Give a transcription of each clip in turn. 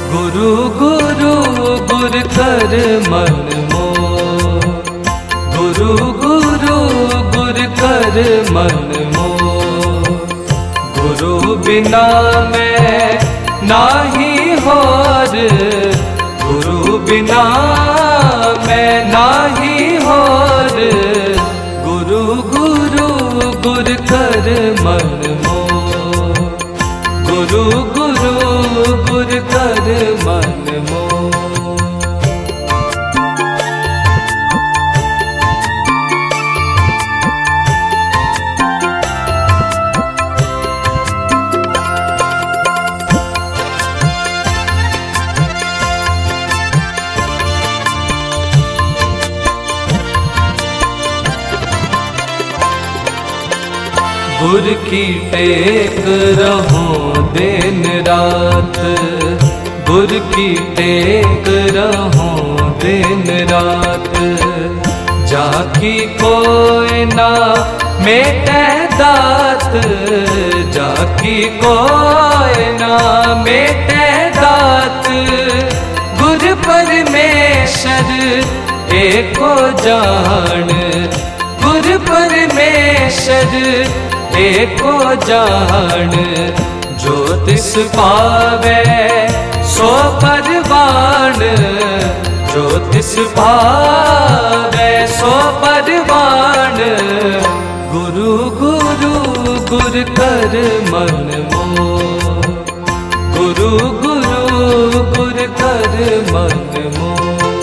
गुरु गुरु गुर कर मन मोर, गुरु गुरु गुर कर मन मोर। गुरु बिना मैं नाही होर, गुरु बिना मैं नाही होर। गुरु गुरु गुर कर मन मोर, गुरु गुरु गुर कर मन मोर। गुर की टेक रहो दिन रात, गुर की टेक रहो दिन रात। जाकी कोई ना मेटे दात, जाकी कोई ना मेटे दात। गुर परमेश्वर एको जान, गुर परमेश्वर एको जान। जो तिस पावे सो परवान, जो तिस पावे सो परवान। गुरु गुरु गुर कर मन मोर, गुरु गुरु गुर कर मन मोर।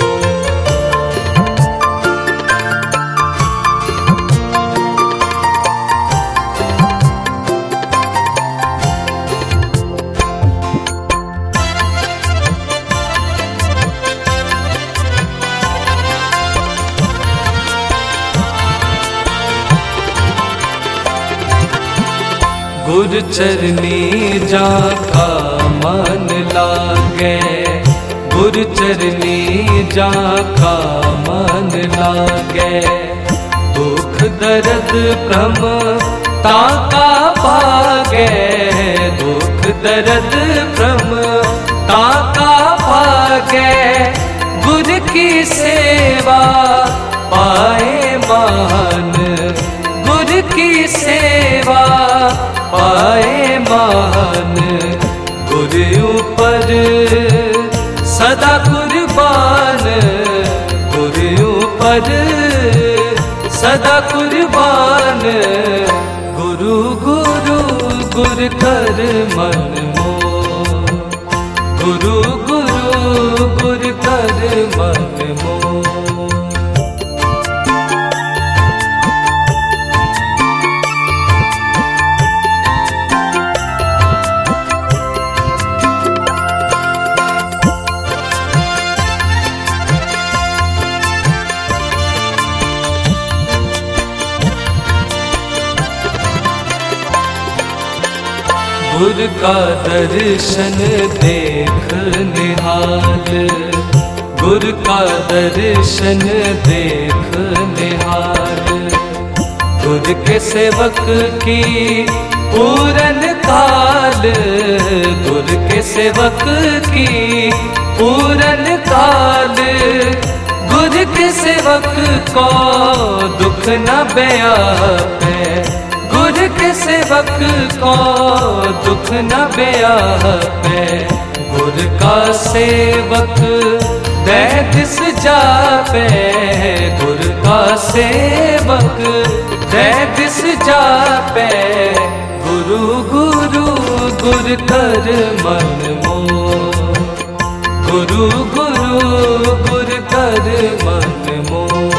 गुर चरनी जाका मन लागे, गुर चरनी जाका मन लागे। दुख दर्द भ्रम ताका भागे, दुख दर्द भ्रम ताका भागे। गुर की सेवा पाए मान, गुर की सेवा पाए मान। गुर ऊपर सदा कुर्बान, गुर ऊपर सदा कुर्बान। गुरु गुरु गुर कर मन मोर, गुरु गुरु गुर कर मन मोर। गुर का दर्शन देख निहाल, गुर का दर्शन देख निहाल। गुर के सेवक की पूरन काल, गुर के सेवक की पूरन काल। गुर के सेवक को दुख न व्यापे, गुर के सेवक को दुख न व्यापे। गुर का सेवक दैदिस जापे, गुर का सेवक दैदिस जापे। गुरु गुरु गुर कर मन मोर, गुरु गुरु गुर कर मन मोर।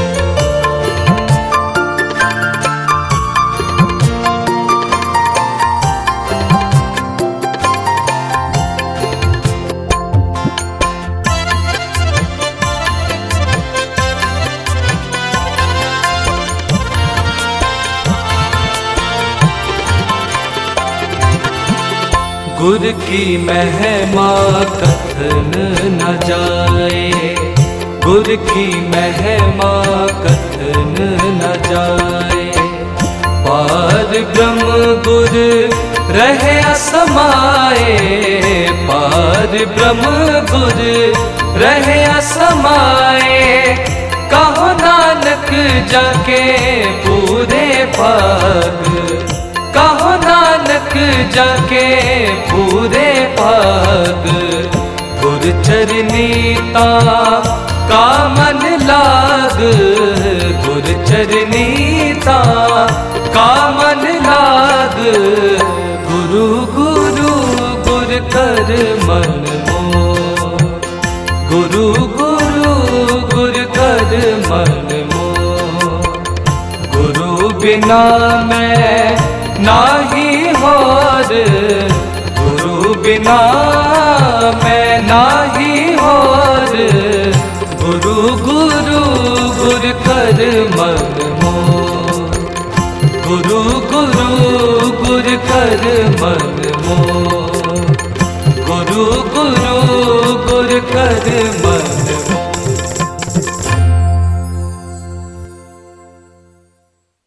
गुर की महिमा कथन न जाए, गुर की महिमा कथन न जाए। पार ब्रह्म गुर रहे असमाए, पार पर ब्रह्म गुर रहे समाए। कहो नानक जाके पूरे भाग, कहो नानक जाके पूरे भाग। गुर चरनीता का मन लाग, गुर चरनीता का मन लाग। गुरु गुरु गुर कर मन मोर, गुरु गुरु गुर कर मन मोर। गुरु बिना मैं नाही होर, गुरु बिना मैं नाही होर। गुरु गुरु गुर कर मन मोर, गुरु गुरु गुर कर मन मोर। गुरु गुरु गुर कर मन